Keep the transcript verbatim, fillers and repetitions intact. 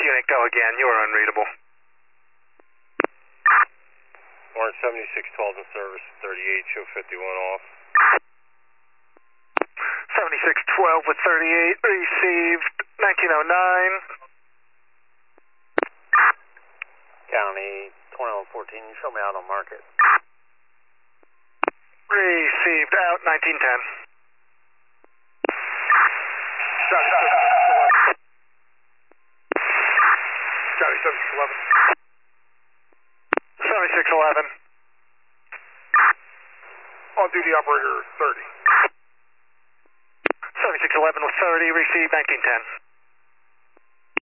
unit, go again. You are unreadable. Orange seventy-six twelve in service, thirty-eight, show fifty-one off. seventy-six twelve with thirty-eight, received nineteen oh nine. County twenty-one fourteen, you show me out on market. Received out nineteen ten. County seventy-six eleven. seventy-six eleven. On duty operator thirty. seventy-six eleven with thirty, received nineteen ten.